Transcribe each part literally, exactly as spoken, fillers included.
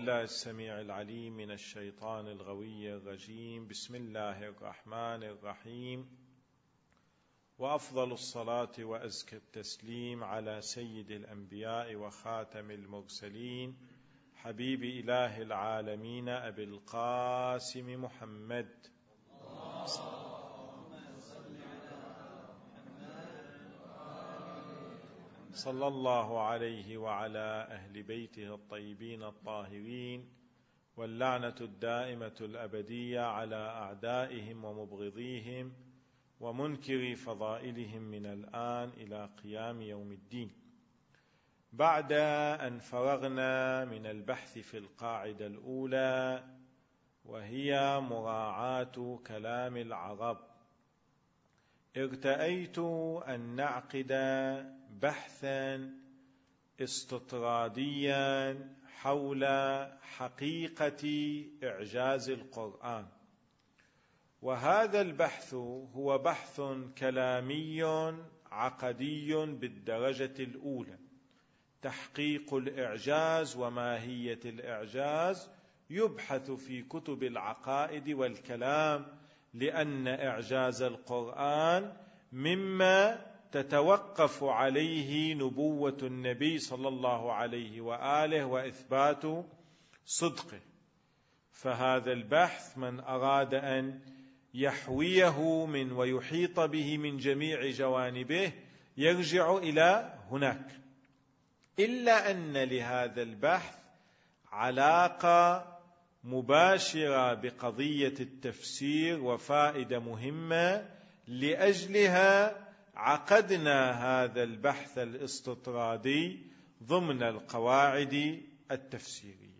الله السميع العليم من الشيطان الغوي الرجيم. بسم الله الرحمن الرحيم، وأفضل الصلاة وأزكى التسليم على سيد الأنبياء وخاتم المرسلين حبيب إله العالمين أبي القاسم محمد صلى الله عليه وعلى أهل بيته الطيبين الطاهرين، واللعنة الدائمة الأبدية على أعدائهم ومبغضيهم ومنكر فضائلهم من الآن إلى قيام يوم الدين. بعد أن فرغنا من البحث في القاعدة الأولى، وهي مراعاة كلام العرب، ارتأيت أن نعقد بحثا استطراديا حول حقيقة إعجاز القرآن. وهذا البحث هو بحث كلامي عقدي بالدرجة الأولى، تحقيق الإعجاز وماهية الإعجاز يبحث في كتب العقائد والكلام، لأن إعجاز القرآن مما تتوقف عليه نبوة النبي صلى الله عليه وآله وإثبات صدقه. فهذا البحث من أراد أن يحويه من ويحيط به من جميع جوانبه يرجع إلى هناك، إلا أن لهذا البحث علاقة مباشرة بقضية التفسير وفائدة مهمة، لأجلها عقدنا هذا البحث الاستطرادي ضمن القواعد التفسيرية.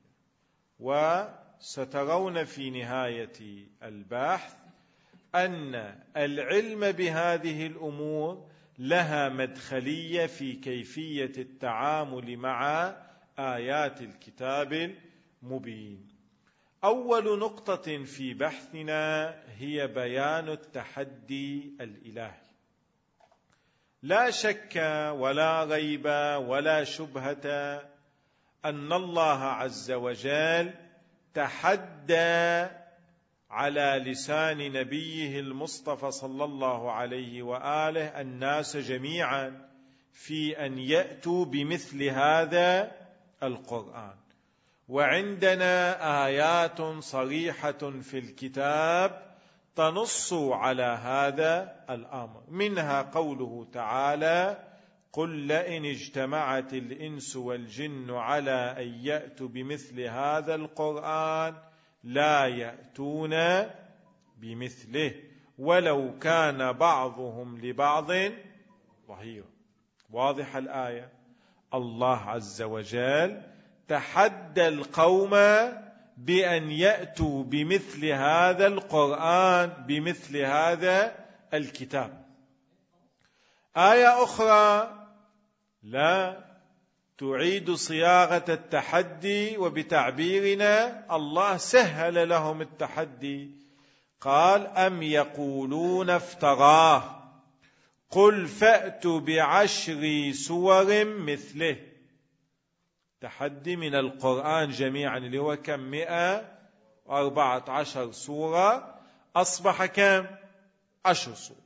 وسترون في نهاية البحث أن العلم بهذه الأمور لها مدخلية في كيفية التعامل مع آيات الكتاب المبين. أول نقطة في بحثنا هي بيان التحدي الإلهي. لا شك ولا ريب ولا شبهة أن الله عز وجل تحدى على لسان نبيه المصطفى صلى الله عليه وآله الناس جميعا في أن يأتوا بمثل هذا القرآن. وعندنا آيات صريحة في الكتاب تنص على هذا الأمر، منها قوله تعالى: قل لئن اجتمعت الإنس والجن على أن يأتوا بمثل هذا القرآن لا يأتون بمثله ولو كان بعضهم لبعض ظهيرا. واضح الآية. الله عز وجل تحدى القوم بأن يأتوا بمثل هذا القرآن، بمثل هذا الكتاب. آية أخرى لا تعيد صياغة التحدي، وبتعبيرنا الله سهل لهم التحدي، قال: أم يقولون افتراه قل فأتوا بعشر سور مثله. تحدي من القرآن جميعا اللي هو كم؟ مئة وأربعة عشر سورة، أصبح كم؟ عشر سور.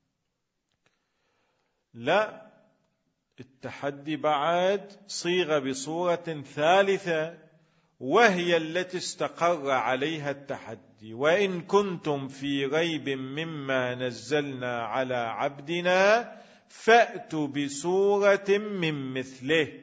لا، التحدي بعد صيغ بصورة ثالثة، وهي التي استقر عليها التحدي: وإن كنتم في ريب مما نزلنا على عبدنا فأتوا بسورة من مثله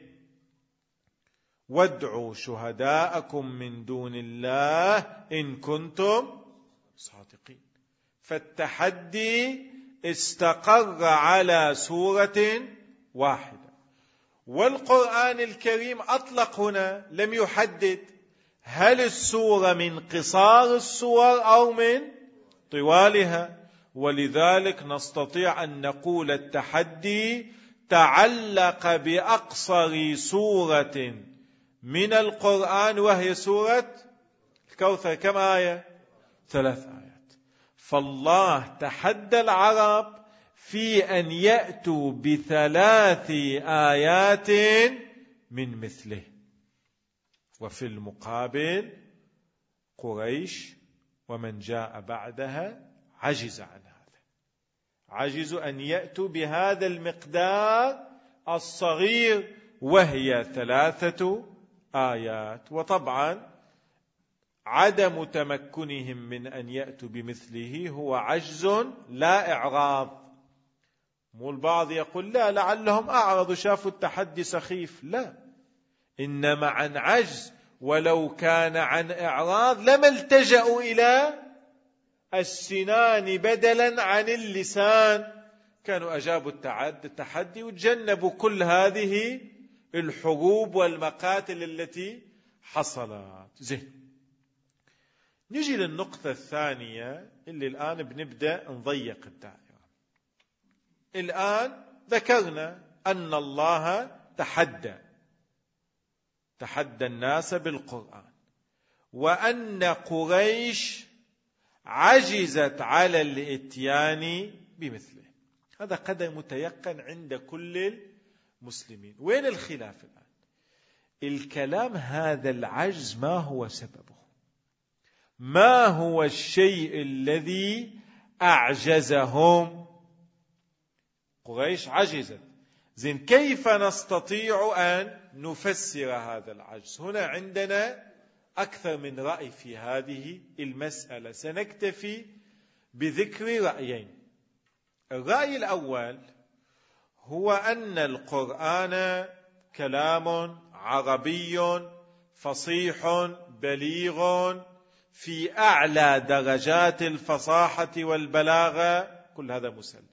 وادعوا شهداءكم من دون الله إن كنتم صادقين. فالتحدي استقر على سورة واحدة. والقرآن الكريم أطلق هنا، لم يحدد هل السورة من قصار السور أو من طوالها. ولذلك نستطيع أن نقول التحدي تعلق بأقصر سورة من القرآن، وهي سورة الكوثر. كم آية؟ ثلاث آيات. فالله تحدى العرب في أن يأتوا بثلاث آيات من مثله. وفي المقابل قريش ومن جاء بعدها عجز عن هذا، عجزوا أن يأتوا بهذا المقدار الصغير وهي ثلاثة آيات. وطبعا عدم تمكنهم من أن يأتوا بمثله هو عجز لا إعراض. مو البعض يقول لا لعلهم أعرضوا شافوا التحدي سخيف، لا، إنما عن عجز، ولو كان عن إعراض لما التجأوا إلى السنان بدلا عن اللسان، كانوا أجابوا التحدي وتجنبوا كل هذه الحروب والمقاتل التي حصلت. زين، نجي للنقطة الثانية اللي الآن بنبدأ نضيق الدائرة. الآن ذكرنا أن الله تحدى تحدى الناس بالقرآن، وأن قريش عجزت على الإتيان بمثله. هذا قدر متيقن عند كل المسلمين. وين الخلاف الآن؟ الكلام هذا العجز ما هو سببه؟ ما هو الشيء الذي أعجزهم؟ قريش عجزت. زين، كيف نستطيع أن نفسر هذا العجز؟ هنا عندنا أكثر من رأي في هذه المسألة، سنكتفي بذكر رأيين. الرأي الأول هو أن القرآن كلام عربي فصيح بليغ في أعلى درجات الفصاحة والبلاغة، كل هذا مسلم،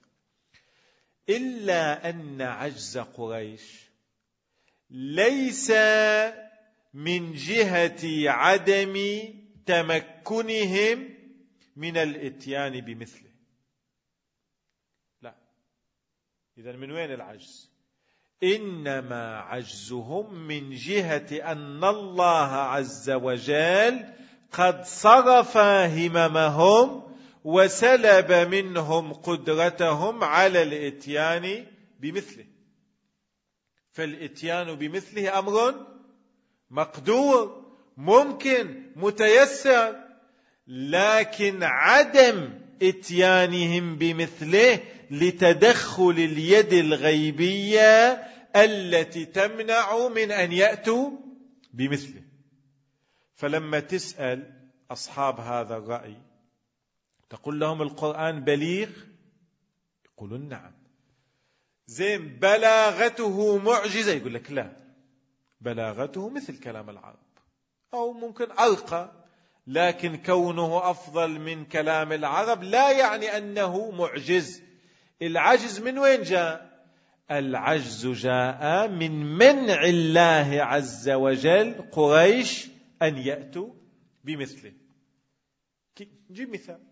إلا أن عجز قريش ليس من جهة عدم تمكنهم من الإتيان بمثله، لا. إذن من وين العجز؟ إنما عجزهم من جهة أن الله عز وجل قد صرف هممهم وسلب منهم قدرتهم على الإتيان بمثله. فالإتيان بمثله أمر مقدور، ممكن، متيسر، لكن عدم إتيانهم بمثله لتدخل اليد الغيبية التي تمنع من أن يأتوا بمثله. فلما تسأل أصحاب هذا الرأي تقول لهم القرآن بليغ، يقولون نعم. زين، بلاغته معجزة، يقول لك لا، بلاغته مثل كلام العرب أو ممكن أرقى، لكن كونه أفضل من كلام العرب لا يعني أنه معجز. العجز من وين جاء؟ العجز جاء من منع الله عز وجل قريش أن يأتوا بمثله. جيب مثال،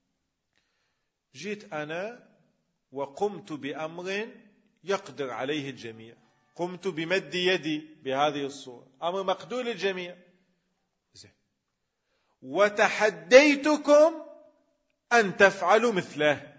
جيت أنا وقمت بأمر يقدر عليه الجميع، قمت بمد يدي بهذه الصورة، أمر مقدور للجميع، زين، وتحديتكم أن تفعلوا مثله.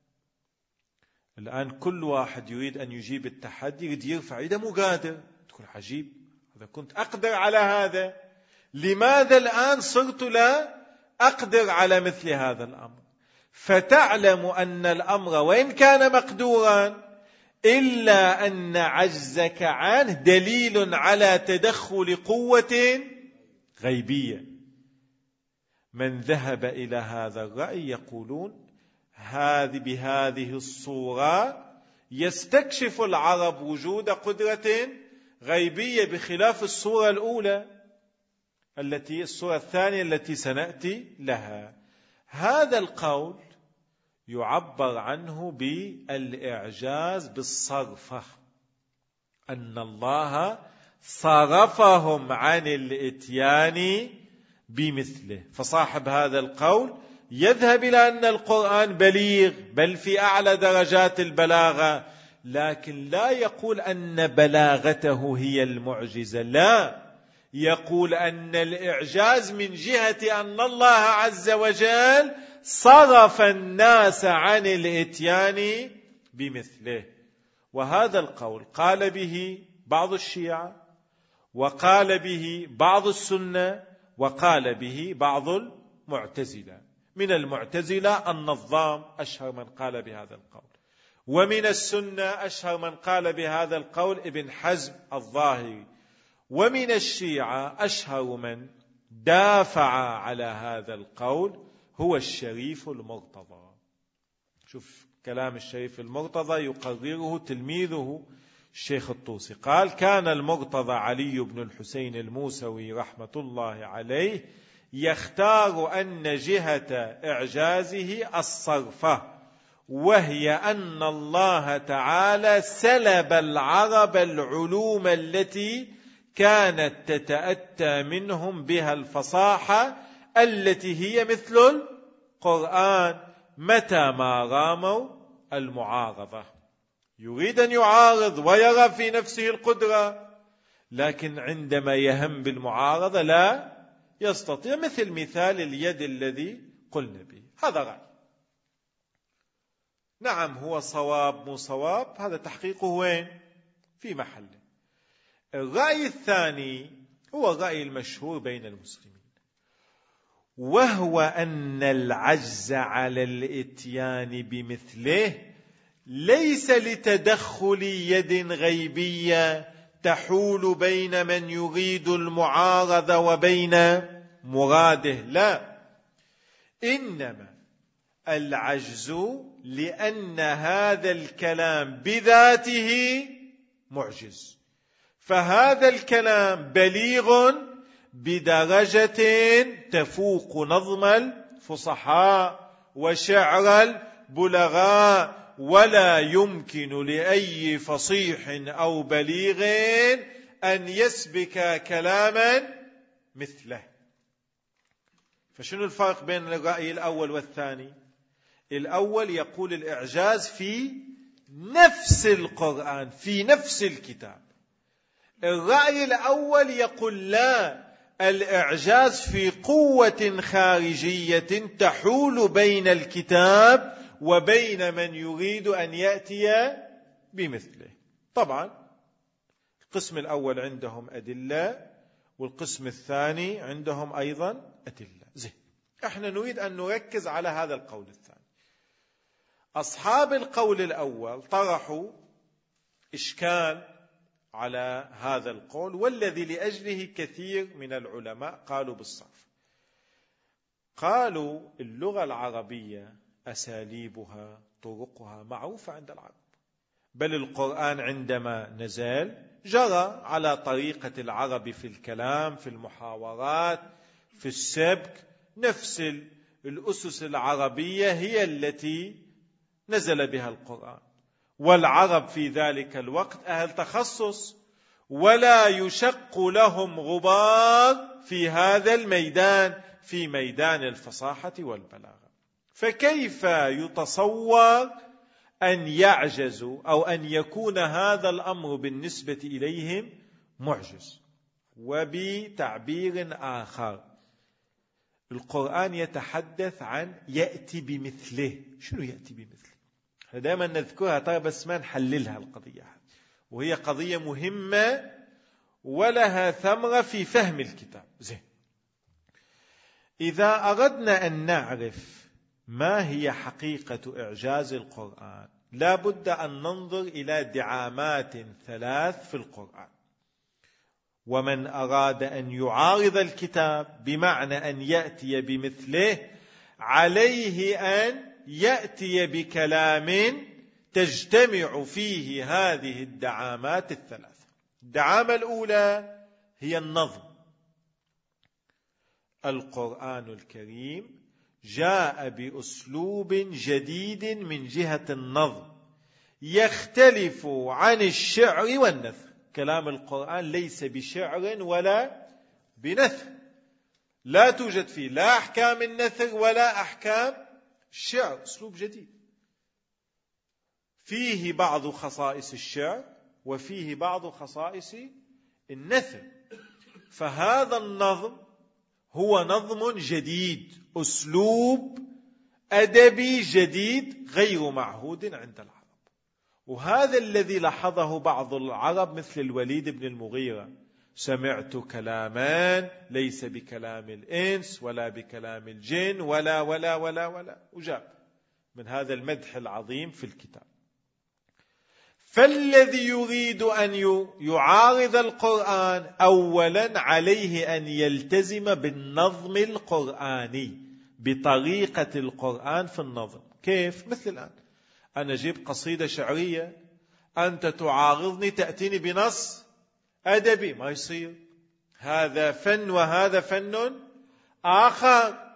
الآن كل واحد يريد أن يجيب التحدي، يريد يرفع يده، مو قادر. تقول عجيب، إذا كنت أقدر على هذا لماذا الآن صرت لا أقدر على مثل هذا الأمر؟ فتعلم أن الأمر وإن كان مقدورا إلا أن عجزك عنه دليل على تدخل قوة غيبية. من ذهب إلى هذا الرأي يقولون هذه بهذه الصورة يستكشف العرب وجود قدرة غيبية بخلاف الصورة الأولى التي الصورة الثانية التي سنأتي لها. هذا القول يعبر عنه بالإعجاز بالصرفة، أن الله صرفهم عن الإتيان بمثله. فصاحب هذا القول يذهب إلى أن القرآن بليغ بل في أعلى درجات البلاغة، لكن لا يقول أن بلاغته هي المعجزة، لا، يقول أن الإعجاز من جهة أن الله عز وجل صرف الناس عن الإتيان بمثله. وهذا القول قال به بعض الشيعة وقال به بعض السنة، وقال به بعض المعتزلة. من المعتزلة النظام أشهر من قال بهذا القول، ومن السنة أشهر من قال بهذا القول ابن حزم الظاهري، ومن الشيعة أشهر من دافع على هذا القول هو الشريف المرتضى. شوف كلام الشريف المرتضى يقرره تلميذه الشيخ الطوسي، قال: كان المرتضى علي بن الحسين الموسوي رحمة الله عليه يختار أن جهة إعجازه الصرفة، وهي أن الله تعالى سلب العرب العلوم التي كانت تتأتى منهم بها الفصاحة التي هي مثل القرآن متى ما راموا المعارضة. يريد أن يعارض ويرى في نفسه القدرة، لكن عندما يهم بالمعارضة لا يستطيع، مثل مثال اليد الذي قلنا به. هذا رأي، نعم هو صواب مو صواب، هذا تحقيقه وين؟ في محله. الرأي الثاني هو الرأي المشهور بين المسلمين، وهو أن العجز على الإتيان بمثله ليس لتدخل يد غيبية تحول بين من يريد المعارضة وبين مراده، لا، إنما العجز لأن هذا الكلام بذاته معجز، فهذا الكلام بليغ بدرجة تفوق نظم الفصحاء وشعر البلغاء، ولا يمكن لأي فصيح أو بليغ أن يسبك كلاما مثله. فشنو الفرق بين الرأي الأول والثاني؟ الأول يقول الإعجاز في نفس القرآن، في نفس الكتاب. الرأي الأول يقول لا، الإعجاز في قوة خارجية تحول بين الكتاب وبين من يريد أن يأتي بمثله. طبعا القسم الأول عندهم أدلة، والقسم الثاني عندهم أيضا أدلة. زين، احنا نريد أن نركز على هذا القول الثاني. أصحاب القول الأول طرحوا إشكال على هذا القول، والذي لأجله كثير من العلماء قالوا بالصرف. قالوا اللغة العربية أساليبها طرقها معروفة عند العرب، بل القرآن عندما نزل جرى على طريقة العرب في الكلام، في المحاورات، في السبك، نفس الأسس العربية هي التي نزل بها القرآن. والعرب في ذلك الوقت أهل تخصص، ولا يشق لهم غبار في هذا الميدان، في ميدان الفصاحة والبلاغة. فكيف يتصور أن يعجزوا أو أن يكون هذا الأمر بالنسبة إليهم معجز؟ وبتعبير آخر، القرآن يتحدث عن يأتي بمثله. شنو يأتي بمثله؟ دائما نذكرها ترى بس ما نحللها القضية، وهي قضية مهمة ولها ثمرة في فهم الكتاب. زين، إذا أردنا أن نعرف ما هي حقيقة إعجاز القرآن لا بد أن ننظر إلى دعامات ثلاث في القرآن. ومن أراد أن يعارض الكتاب بمعنى أن يأتي بمثله عليه أن يأتي بكلام تجتمع فيه هذه الدعامات الثلاث. الدعامة الأولى هي النظم. القرآن الكريم جاء بأسلوب جديد من جهة النظم يختلف عن الشعر والنثر. كلام القرآن ليس بشعر ولا بنثر، لا توجد فيه لا أحكام النثر ولا أحكام الشعر، أسلوب جديد فيه بعض خصائص الشعر وفيه بعض خصائص النثر. فهذا النظم هو نظم جديد، أسلوب أدبي جديد غير معهود عند العرب. وهذا الذي لاحظه بعض العرب مثل الوليد بن المغيرة، سمعت كلاما ليس بكلام الإنس ولا بكلام الجن ولا ولا ولا ولا وجاب من هذا المدح العظيم في الكتاب. فالذي يريد أن يعارض القرآن أولا عليه أن يلتزم بالنظم القرآني، بطريقة القرآن في النظم. كيف؟ مثل الآن أنا أجيب قصيدة شعرية، أنت تعارضني تأتيني بنص أدبي، ما يصير، هذا فن وهذا فن آخر.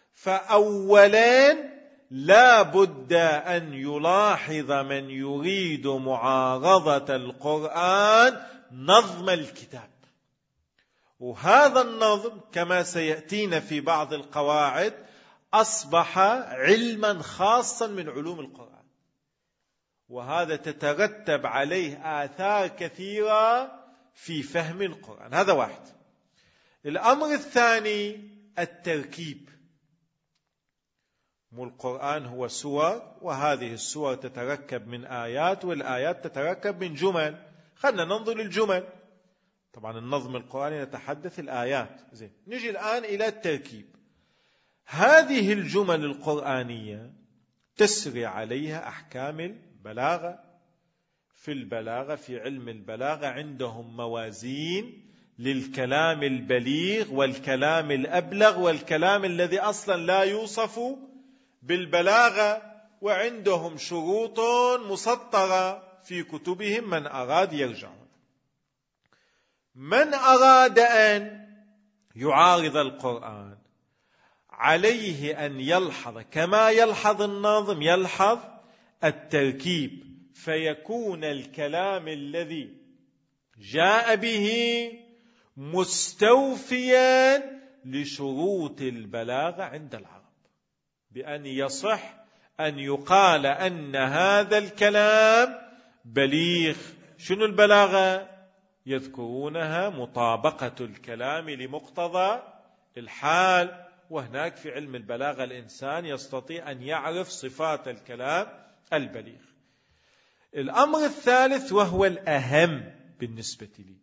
فأولا لا بد أن يلاحظ من يريد معارضة القرآن نظم الكتاب، وهذا النظم كما سيأتينا في بعض القواعد أصبح علما خاصا من علوم القرآن، وهذا تترتب عليه آثار كثيرة في فهم القرآن. هذا واحد. الأمر الثاني التركيب. القرآن هو سور، وهذه السور تتركب من آيات، والآيات تتركب من جمل. خلنا ننظر للجمل. طبعا النظم القرآني نتحدث الآيات. زين، نجي الآن إلى التركيب. هذه الجمل القرآنية تسري عليها أحكام البلاغة. في البلاغة، في علم البلاغة عندهم موازين للكلام البليغ والكلام الأبلغ والكلام الذي أصلا لا يوصف بالبلاغة، وعندهم شروط مسطرة في كتبهم، من أراد يرجع. من أراد أن يعارض القرآن عليه أن يلحظ كما يلحظ الناظم، يلحظ التركيب، فيكون الكلام الذي جاء به مستوفيا لشروط البلاغة عند العرب، بأن يصح أن يقال أن هذا الكلام بليغ. شنو البلاغة؟ يذكرونها مطابقة الكلام لمقتضى الحال، وهناك في علم البلاغة الإنسان يستطيع أن يعرف صفات الكلام البليغ. الأمر الثالث وهو الأهم بالنسبة لي،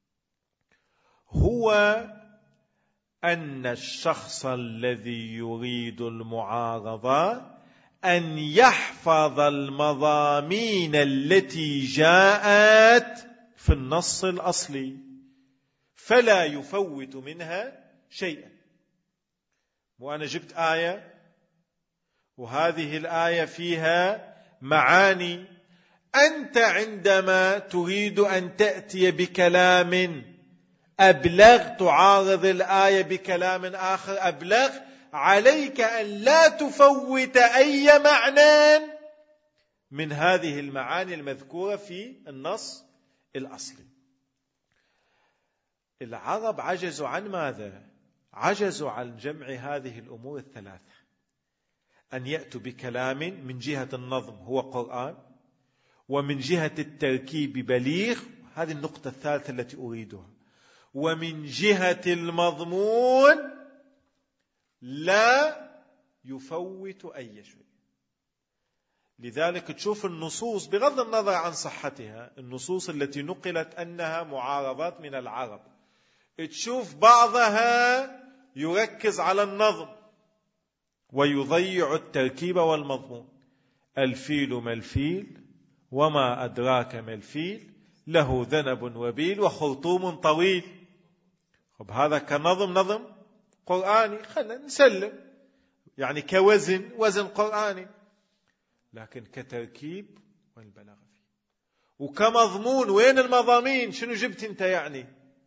هو أن الشخص الذي يريد المعارضة أن يحفظ المضامين التي جاءت في النص الأصلي، فلا يفوت منها شيئا. وأنا جبت آية، وهذه الآية فيها معاني، أنت عندما تريد أن تأتي بكلام أبلغ، تعارض الآية بكلام آخر أبلغ، عليك أن لا تفوت أي معنى من هذه المعاني المذكورة في النص الأصلي. العرب عجزوا عن ماذا؟ عجزوا عن جمع هذه الأمور الثلاثة، أن يأتوا بكلام من جهة النظم هو قرآن، ومن جهة التركيب بليغ، هذه النقطة الثالثة التي أريدها، ومن جهة المضمون لا يفوت أي شيء. لذلك تشوف النصوص بغض النظر عن صحتها، النصوص التي نقلت أنها معارضات من العرب، تشوف بعضها يركز على النظم ويضيع التركيب والمضمون. الفيل ما الفيل وما أدراك ما الفيل، له ذنب وبيل وخرطوم طويل. طب هذا كنظم نظم قرآني، خلنا نسلم، يعني كوزن وزن قرآني، لكن كتركيب والبلاغة فيه، وكمضمون وين المضامين؟ شنو جبت انت يعني؟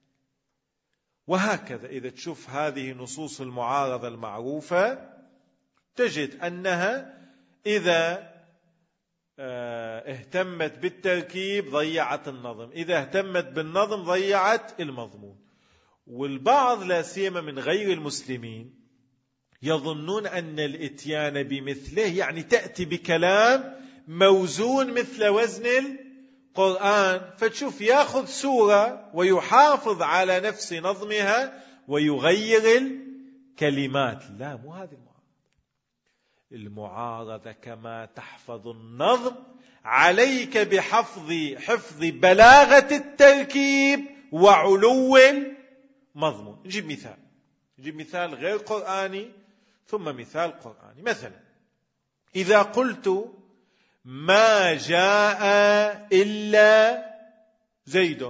وهكذا إذا تشوف هذه نصوص المعارضة المعروفة تجد أنها إذا اهتمت بالتركيب ضيعت النظم، إذا اهتمت بالنظم ضيعت المضمون. والبعض لا سيما من غير المسلمين يظنون أن الإتيان بمثله يعني تأتي بكلام موزون مثل وزن القرآن، فتشوف يأخذ سورة ويحافظ على نفس نظمها ويغير الكلمات. لا، مو هذه المعارضة. المعارضة كما تحفظ النظم عليك بحفظ حفظ بلاغة التركيب وعلو المضمون. نجيب مثال، نجيب مثال غير قرآني ثم مثال قرآني. مثلا إذا قلت ما جاء إلا زيد،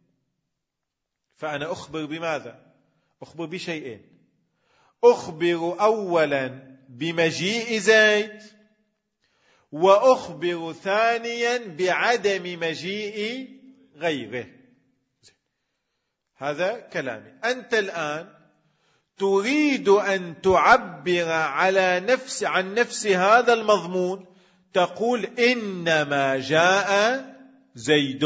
فأنا أخبر بماذا؟ أخبر بشيئين. أخبر أولا بمجيء زيد، وأخبر ثانيا بعدم مجيء غيره. هذا كلامي. أنت الآن تريد أن تعبر على نفس عن نفس هذا المضمون، تقول إنما جاء زيد.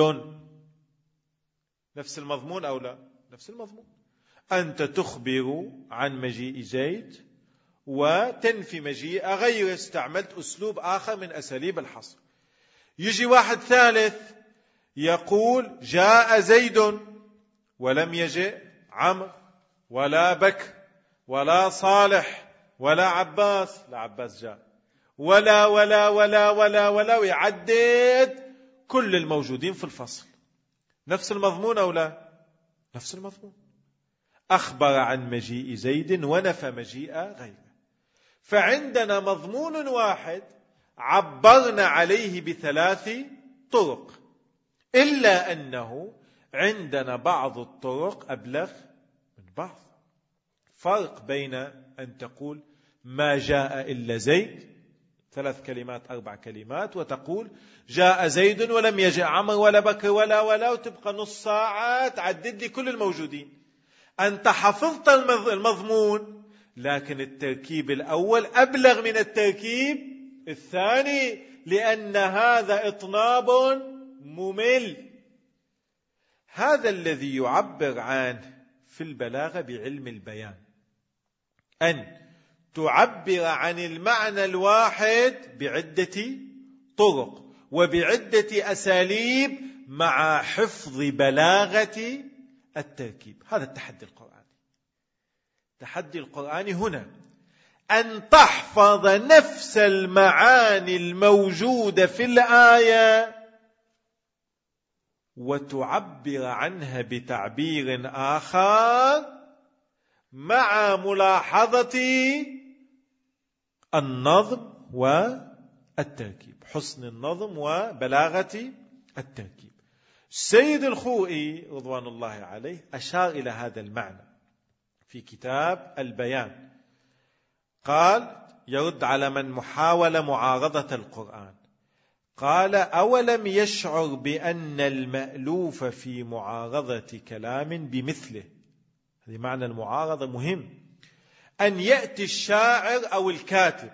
نفس المضمون أو لا؟ نفس المضمون. أنت تخبر عن مجيء زيد وتنفي مجيء غيره، استعملت أسلوب آخر من أساليب الحصر. يجي واحد ثالث يقول جاء زيد ولم يجئ عمرو ولا بكر ولا صالح ولا عباس، لا عباس جاء، ولا ولا ولا ولا ولا، ويعدد كل الموجودين في الفصل. نفس المضمون أو لا؟ نفس المضمون. أخبر عن مجيء زيد ونفى مجيء غيره. فعندنا مضمون واحد عبرنا عليه بثلاث طرق، إلا أنه عندنا بعض الطرق أبلغ من بعض. فرق بين أن تقول ما جاء إلا زيد، ثلاث كلمات أربع كلمات، وتقول جاء زيد ولم يجئ عمرو ولا بكر ولا ولا، وتبقى نص ساعة تعدد لي كل الموجودين. أنت حفظت المضمون، لكن التركيب الأول أبلغ من التركيب الثاني، لأن هذا إطناب ممل. هذا الذي يعبر عنه في البلاغة بعلم البيان، أن تعبر عن المعنى الواحد بعدة طرق وبعدة أساليب مع حفظ بلاغة التركيب. هذا التحدي القرآني. التحدي القرآني هنا أن تحفظ نفس المعاني الموجودة في الآية وتعبر عنها بتعبير آخر مع ملاحظة النظم والتركيب، حسن النظم وبلاغة التركيب. السيد الخوئي رضوان الله عليه أشار إلى هذا المعنى في كتاب البيان، قال يرد على من محاول معارضة القرآن، قال أولم يشعر بأن المألوف في معارضة كلام بمثله. هذا معنى المعارضة مهم، أن يأتي الشاعر أو الكاتب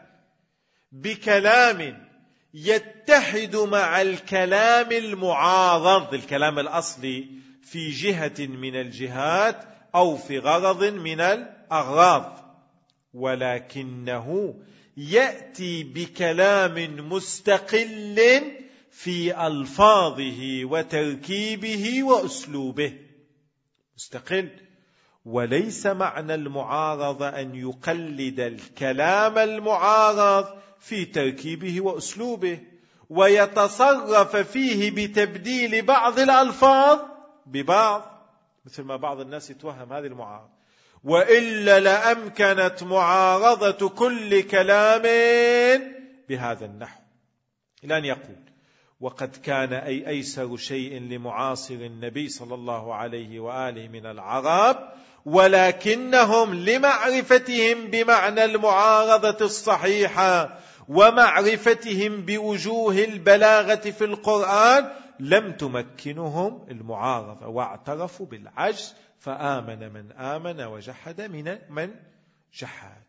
بكلام يتحد مع الكلام المعارض، الكلام الأصلي في جهة من الجهات أو في غرض من الأغراض، ولكنه يأتي بكلام مستقل في ألفاظه وتركيبه وأسلوبه، مستقل. وليس معنى المعارضة أن يقلد الكلام المعارض في تركيبه وأسلوبه ويتصرف فيه بتبديل بعض الألفاظ ببعض، مثل ما بعض الناس يتوهم هذه المعارضة. وإلا لأمكنت معارضة كل كلام بهذا النحو. لأن يقول وقد كان أي أيسر شيء لمعاصر النبي صلى الله عليه وآله من العرب، ولكنهم لمعرفتهم بمعنى المعارضة الصحيحة ومعرفتهم بوجوه البلاغة في القرآن لم تمكنهم المعارضة، واعترفوا بالعجز، فآمن من آمن وجحد من من جحد.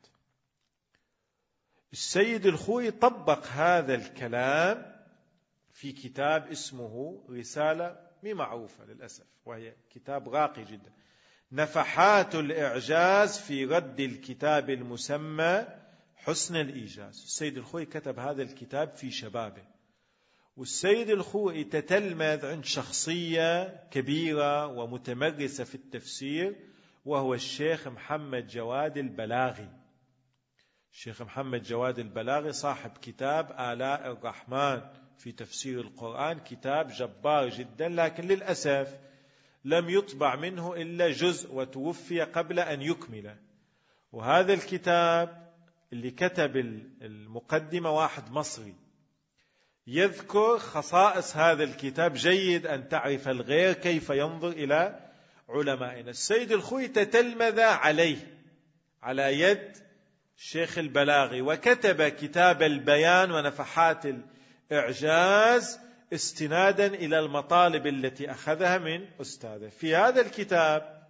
السيد الخوئي طبق هذا الكلام في كتاب اسمه رسالة مي معروفة للأسف، وهي كتاب راقي جدا، نفحات الإعجاز في رد الكتاب المسمى حسن الإيجاز. السيد الخوئي كتب هذا الكتاب في شبابه، والسيد الخوئي تتلمذ عند شخصية كبيرة ومتمرسة في التفسير، وهو الشيخ محمد جواد البلاغي. الشيخ محمد جواد البلاغي صاحب كتاب آلاء الرحمن في تفسير القرآن، كتاب جبار جدا، لكن للأسف لم يطبع منه إلا جزء وتوفي قبل أن يكمل. وهذا الكتاب اللي كتب المقدمة واحد مصري يذكر خصائص هذا الكتاب. جيد أن تعرف الغير كيف ينظر إلى علمائنا. السيد الخوئي تتلمذ عليه على يد الشيخ البلاغي، وكتب كتاب البيان ونفحات الإعجاز استنادا إلى المطالب التي أخذها من أستاذه. في هذا الكتاب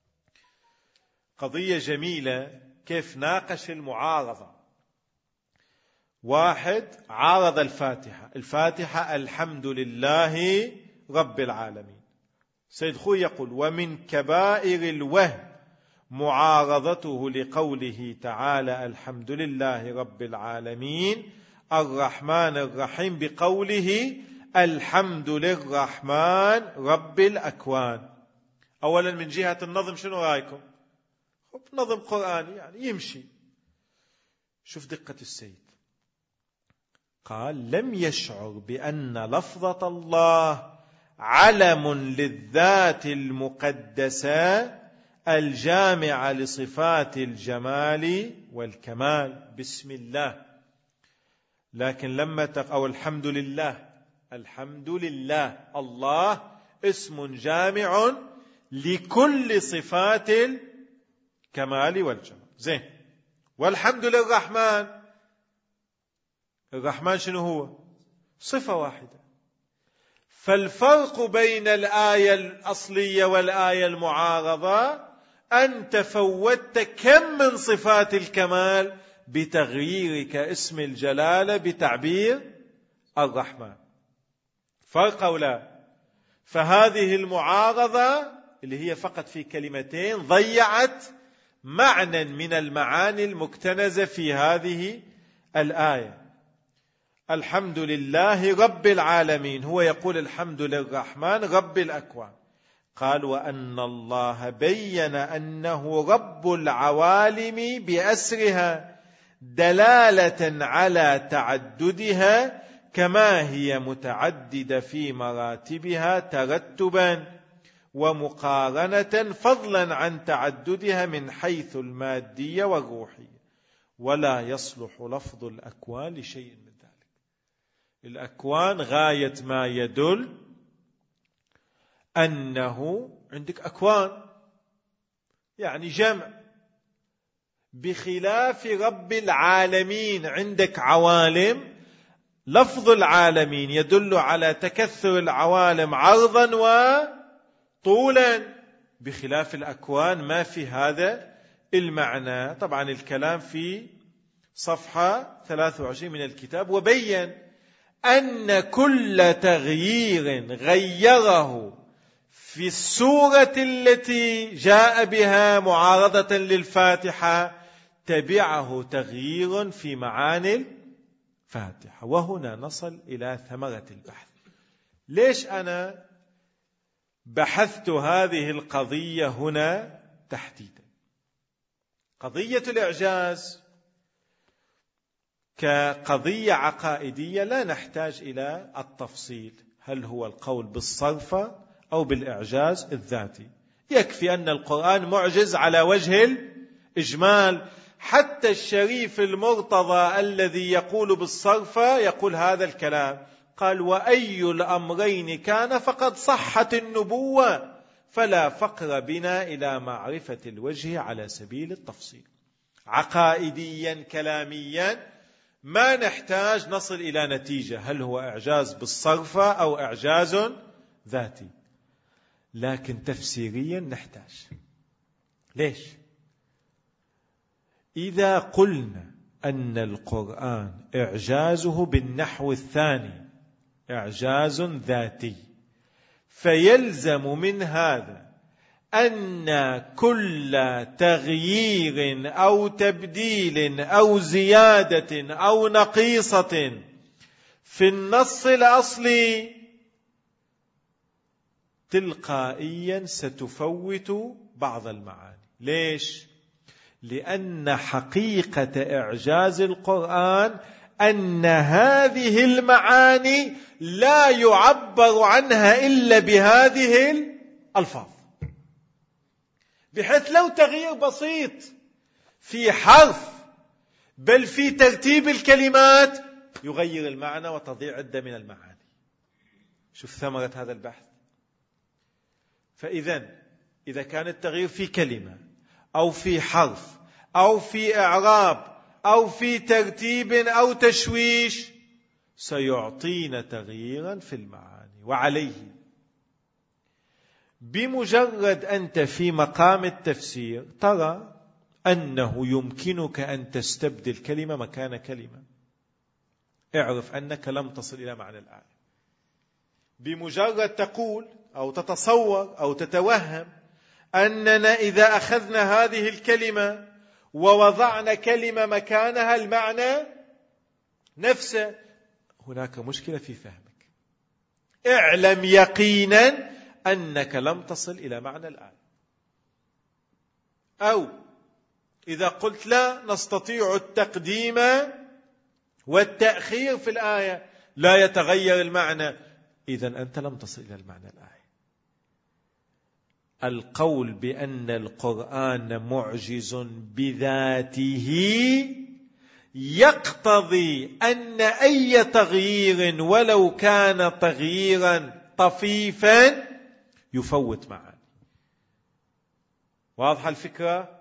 قضية جميلة كيف ناقش المعارضة. واحد عارض الفاتحة، الفاتحة الحمد لله رب العالمين. سيد خوي يقول: ومن كبائر الوهم معارضته لقوله تعالى الحمد لله رب العالمين الرحمن الرحيم بقوله الحمد للرحمن رب الأكوان. أولا من جهة النظم شنو رأيكم؟ نظم قرآني يعني يمشي. شوف دقة السيد، قال: لم يشعر بأن لفظة الله علم للذات المقدسة الجامعة لصفات الجمال والكمال. بسم الله. لكن لما تق... أو الحمد لله، الحمد لله، الله اسم جامع لكل صفات الكمال والجمال. زين. والحمد للرحمن، الرحمن شنو هو؟ صفة واحدة. فالفرق بين الآية الأصلية والآية المعارضة أن تفوتت كم من صفات الكمال بتغييرك اسم الجلالة بتعبير الرحمن. فرق أو لا؟ فهذه المعارضة اللي هي فقط في كلمتين ضيعت معنى من المعاني المكتنزة في هذه الآية. الحمد لله رب العالمين، هو يقول الحمد للرحمن رب الأكوان. قال: وأن الله بين أنه رب العوالم بأسرها دلالة على تعددها كما هي متعددة في مراتبها ترتبا ومقارنة، فضلا عن تعددها من حيث المادية والروحية. ولا يصلح لفظ الأكوان لشيء من ذلك. الأكوان غاية ما يدل أنه عندك أكوان يعني جمع، بخلاف رب العالمين عندك عوالم. لفظ العالمين يدل على تكثر العوالم عرضا وطولا، بخلاف الأكوان ما في هذا المعنى. طبعا الكلام في صفحة ثلاثة وعشرين من الكتاب. وبين أن كل تغيير غيره في السورة التي جاء بها معارضة للفاتحة تبعه تغيير في معاني الفاتحة. وهنا نصل إلى ثمرة البحث. ليش أنا بحثت هذه القضية هنا تحديدا؟ قضية الإعجاز كقضية عقائدية لا نحتاج إلى التفصيل، هل هو القول بالصرفة أو بالإعجاز الذاتي. يكفي أن القرآن معجز على وجه الإجمال. حتى الشريف المرتضى الذي يقول بالصرفة يقول هذا الكلام، قال: وأي الأمرين كان فقد صحت النبوة، فلا فقر بنا إلى معرفة الوجه على سبيل التفصيل. عقائديا كلاميا ما نحتاج نصل إلى نتيجة هل هو إعجاز بالصرفة أو إعجاز ذاتي، لكن تفسيريا نحتاج. ليش؟ إذا قلنا أن القرآن إعجازه بالنحو الثاني إعجاز ذاتي، فيلزم من هذا أن كل تغيير أو تبديل أو زيادة أو نقيصة في النص الأصلي تلقائيا ستفوت بعض المعاني. ليش؟ لأن حقيقة إعجاز القرآن أن هذه المعاني لا يعبر عنها إلا بهذه الألفاظ، بحيث لو تغيير بسيط في حرف بل في ترتيب الكلمات يغير المعنى وتضيع عدة من المعاني. شوف ثمرة هذا البحث. فإذا إذا كان التغيير في كلمة أو في حرف أو في إعراب أو في ترتيب أو تشويش سيعطينا تغييرا في المعاني. وعليه بمجرد أنت في مقام التفسير ترى أنه يمكنك أن تستبدل كلمة مكان كلمة، اعرف أنك لم تصل إلى معنى الآية. بمجرد تقول أو تتصور أو تتوهم أننا إذا أخذنا هذه الكلمة ووضعنا كلمة مكانها المعنى نفسه، هناك مشكلة في فهمك. اعلم يقينا أنك لم تصل إلى معنى الآية. أو إذا قلت لا نستطيع التقديم والتأخير في الآية لا يتغير المعنى، إذن أنت لم تصل إلى المعنى الآية. القول بأن القرآن معجز بذاته يقتضي أن أي تغيير ولو كان تغييرا طفيفا يفوت معاني. واضحة الفكرة؟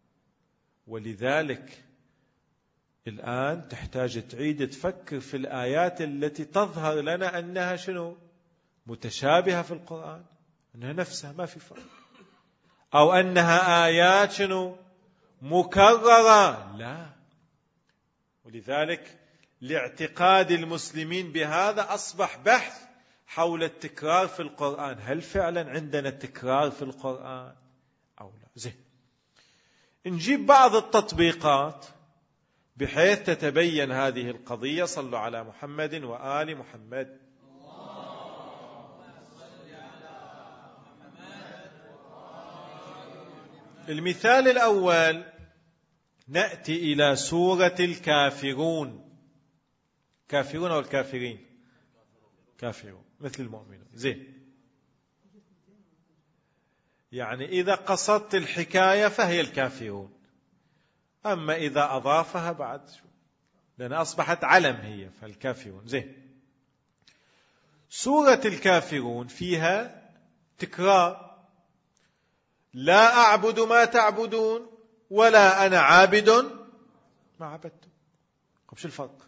ولذلك الآن تحتاج تعيد تفكر في الآيات التي تظهر لنا أنها شنو؟ متشابهة في القرآن، أنها نفسها ما في فرق، أو أنها آيات شنو؟ مكررة. لا. ولذلك لاعتقاد المسلمين بهذا أصبح بحث حول التكرار في القرآن. هل فعلا عندنا تكرار في القرآن أو لا؟ زين، نجيب بعض التطبيقات بحيث تتبين هذه القضية. صلوا على محمد وآل محمد. المثال الأول، نأتي إلى سورة الكافرون. كافرون أو الكافرين؟ كافرون مثل المؤمنون. زين، يعني إذا قصدت الحكاية فهي الكافرون، أما إذا أضافها بعد لأن أصبحت علم هي فالكافرون. زين، سورة الكافرون فيها تكرار، لا أعبد ما تعبدون ولا أنا عابد ما عبدتم. شو الفرق؟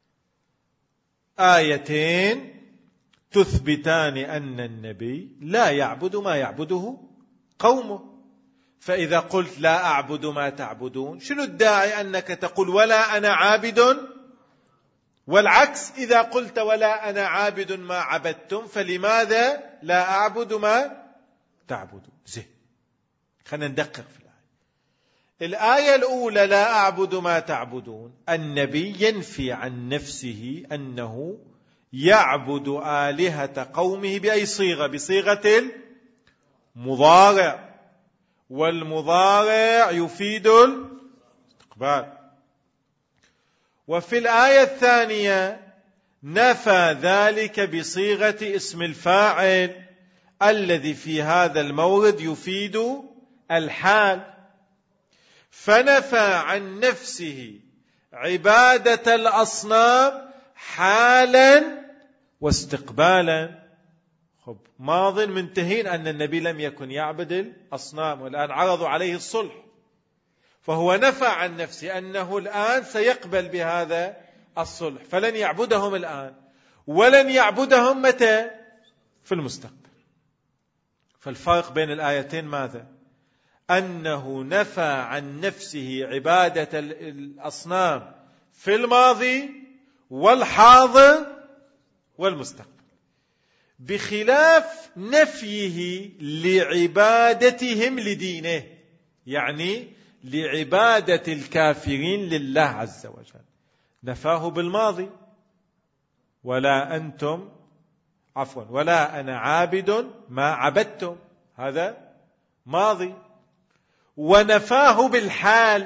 آيتين تثبتان أن النبي لا يعبد ما يعبده قومه. فإذا قلت لا أعبد ما تعبدون، شنو الداعي أنك تقول ولا أنا عابد؟ والعكس، إذا قلت ولا أنا عابد ما عبدتم فلماذا لا أعبد ما تعبدون؟ زين، خلينا ندقق في الآية. الآية الأولى لا أعبد ما تعبدون، النبي ينفي عن نفسه أنه يعبد آلهة قومه بأي صيغة؟ بصيغة المضارع، والمضارع يفيد الاستقبال. وفي الآية الثانية نفى ذلك بصيغة اسم الفاعل الذي في هذا المورد يفيد الحال، فنفى عن نفسه عبادة الأصنام حالا واستقبالا. خب، ماض منتهين أن النبي لم يكن يعبد الأصنام، والآن عرضوا عليه الصلح، فهو نفى عن نفسه أنه الآن سيقبل بهذا الصلح، فلن يعبدهم الآن ولن يعبدهم متى؟ في المستقبل. فالفرق بين الآيتين ماذا؟ أنه نفى عن نفسه عبادة الأصنام في الماضي والحاضر والمستقبل، بخلاف نفيه لعبادتهم لدينه، يعني لعبادة الكافرين لله عز وجل. نفاه بالماضي، ولا أنتم عفوا ولا أنا عابد ما عبدتم، هذا ماضي. ونفاه بالحال،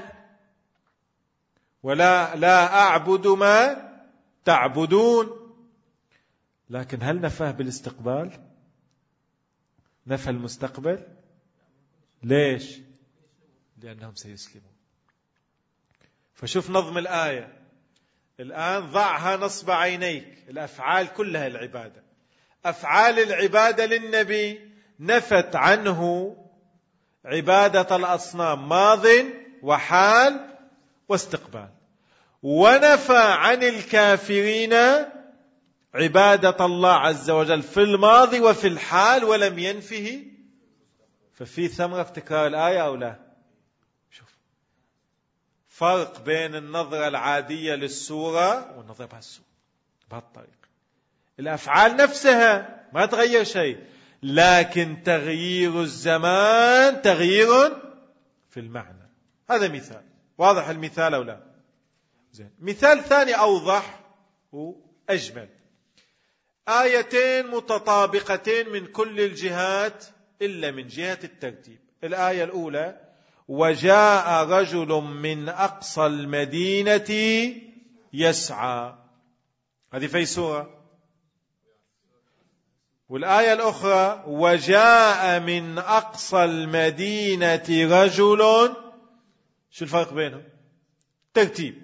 ولا لا أعبد ما تعبدون. لكن هل نفاه بالاستقبال؟ نفى المستقبل. ليش؟ لأنهم سيسلمون. فشوف نظم الآية الآن، ضعها نصب عينيك. الأفعال كلها العبادة، أفعال العبادة للنبي نفت عنه عبادة الأصنام ماض وحال واستقبال، ونفى عن الكافرين عبادة الله عز وجل في الماضي وفي الحال ولم ينفه. ففي ثمرة في تكرار الآية أو لا؟ شوف فرق بين النظرة العادية للسورة والنظرة بهالسورة بهالطريقة. الأفعال نفسها ما تغير شيء، لكن تغيير الزمان تغيير في المعنى. هذا مثال واضح. المثال أو لا؟ زين. مثال ثاني أوضح وأجمل. آيتين متطابقتين من كل الجهات إلا من جهة الترتيب. الآية الأولى: وجاء رجل من أقصى المدينة يسعى، هذه في سورة. والآية الأخرى: وجاء من أقصى المدينة رجل. شو الفرق بينهم؟ ترتيب.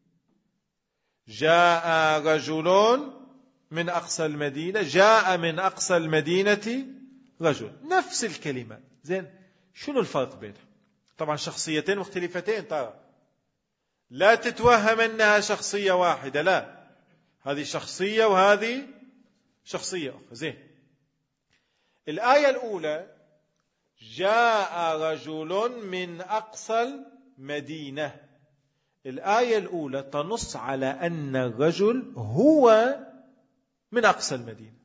جاء رجل من أقصى المدينة، جاء من أقصى المدينة رجل، نفس الكلمة. زين، شنو الفرق بينهم؟ طبعا شخصيتين مختلفتين، ترى لا تتوهم أنها شخصية واحدة، لا، هذه شخصية وهذه شخصية أخرى. زين، الآية الأولى: جاء رجل من أقصى المدينة. الآية الأولى تنص على أن الرجل هو من أقصى المدينة.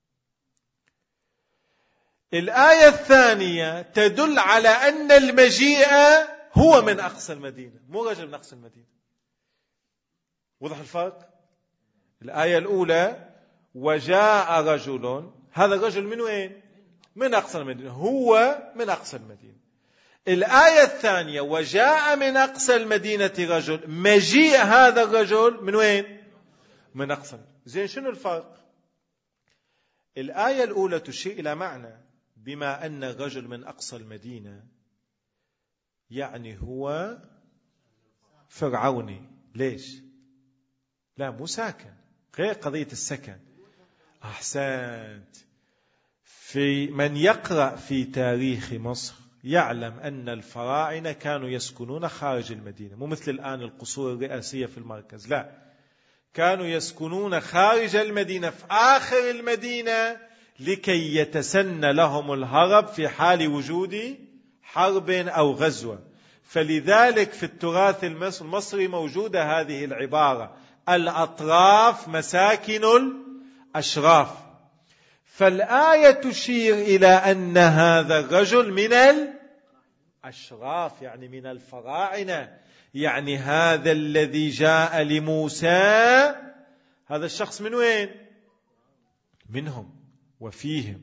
الآية الثانية تدل على أن المجيء هو من أقصى المدينة، مو رجل من أقصى المدينة. وضح الفرق؟ الآية الأولى: وجاء رجل، هذا الرجل من وين؟ من أقصى المدينة، هو من أقصى المدينة. الآية الثانية: وجاء من أقصى المدينة رجل، مجيء هذا الرجل من وين؟ من أقصى. زين، شنو الفرق؟ الآية الأولى تشير إلى معنى، بما أن الرجل من أقصى المدينة يعني هو فرعوني. ليش؟ لا، مو ساكن، غير قضية السكن. أحسنت. في من يقرأ في تاريخ مصر يعلم أن الفراعنة كانوا يسكنون خارج المدينة، مو مثل الآن القصور الرئاسية في المركز، لا، كانوا يسكنون خارج المدينة في آخر المدينة لكي يتسنى لهم الهرب في حال وجود حرب أو غزوة. فلذلك في التراث المصري موجودة هذه العبارة: الأطراف مساكن الأشراف. فالآية تشير إلى أن هذا الرجل من الأشراف، يعني من الفراعنة، يعني هذا الذي جاء لموسى، هذا الشخص من وين؟ منهم وفيهم،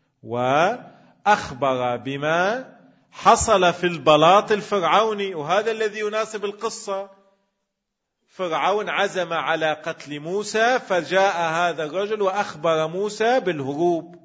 وأخبر بما حصل في البلاط الفرعوني. وهذا الذي يناسب القصة. فرعون عزم على قتل موسى، فجاء هذا الرجل وأخبر موسى بالهروب.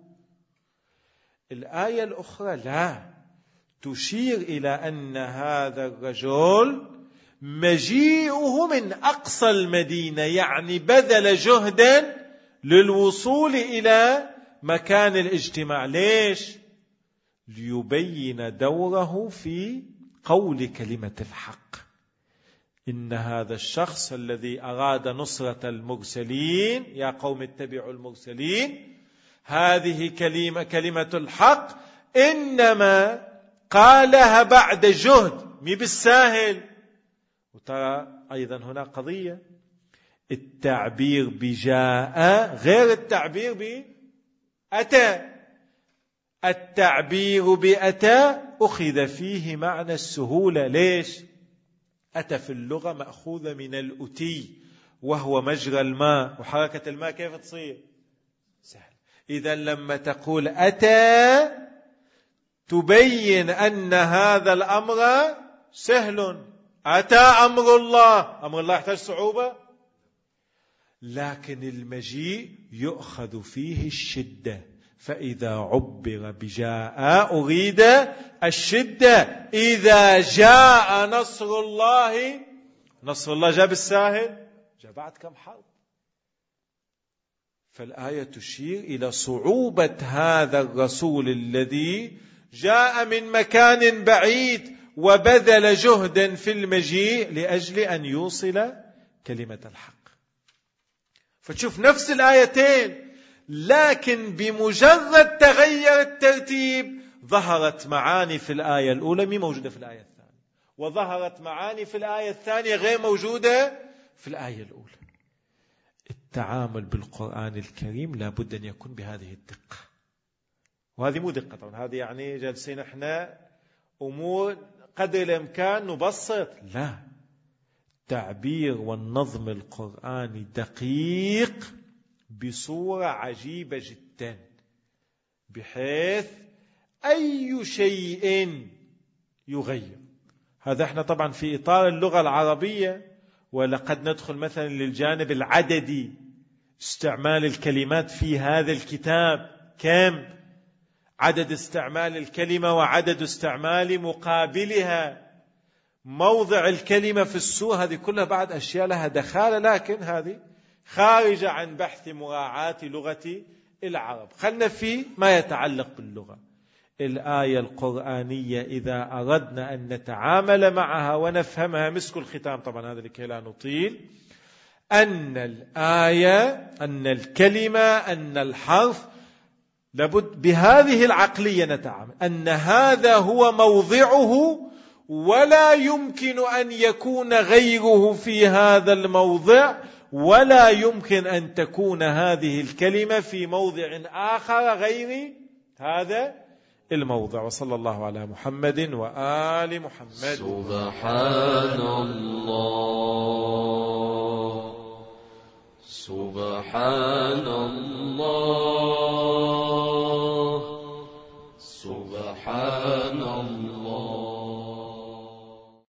الآية الأخرى لا، تشير إلى أن هذا الرجل مجيئه من أقصى المدينة، يعني بذل جهدا للوصول إلى مكان الاجتماع. ليش؟ ليبين دوره في قول كلمة الحق. إن هذا الشخص الذي أراد نصرة المرسلين، يا قوم اتبعوا المرسلين، هذه كلمة كلمة الحق، إنما قالها بعد جهد، مي بالساهل. وترى أيضا هنا قضية، التعبير بجاء غير التعبير بأتى. التعبير بأتى أخذ فيه معنى السهولة. ليش؟ أتى في اللغة مأخوذة من الأتي، وهو مجرى الماء، وحركة الماء كيف تصير؟ سهل. إذا لما تقول أتى تبين أن هذا الأمر سهل. أتى أمر الله، أمر الله يحتاج صعوبة، لكن المجيء يؤخذ فيه الشدة. فإذا عبر بجاء أريد الشدة. إذا جاء نصر الله، نصر الله جاء بالساهل؟ جاء بعد كم حرب. فالآية تشير إلى صعوبة هذا الرسول الذي جاء من مكان بعيد وبذل جهدا في المجيء لأجل أن يوصل كلمة الحق. فتشوف نفس الآيتين، لكن بمجرد تغير الترتيب ظهرت معاني في الآية الأولى مي موجودة في الآية الثانية، وظهرت معاني في الآية الثانية غير موجودة في الآية الأولى. التعامل بالقرآن الكريم لابد أن يكون بهذه الدقة، وهذه مو دقة طبعا، هذه يعني جالسين احنا أمور قدر الإمكان نبسط، لا، التعبير والنظم القرآني دقيق بصورة عجيبة جدا، بحيث أي شيء يغير. هذا احنا طبعا في إطار اللغة العربية، ولقد ندخل مثلا للجانب العددي، استعمال الكلمات في هذا الكتاب كم عدد استعمال الكلمة وعدد استعمال مقابلها، موضع الكلمة في السورة، هذه كلها بعد أشياء لها دخالة، لكن هذه خارجة عن بحث مراعاة لغة العرب. خلنا في ما يتعلق باللغة. الآية القرآنية إذا أردنا أن نتعامل معها ونفهمها، مسك الختام طبعا هذا لكي لا نطيل، أن الآية، أن الكلمة، أن الحرف، لابد بهذه العقلية نتعامل، أن هذا هو موضعه ولا يمكن أن يكون غيره في هذا الموضع، ولا يمكن أن تكون هذه الكلمة في موضع آخر غير هذا الموضع. وصلى الله على محمد وآل محمد. سبحان الله سبحان الله سبحان الله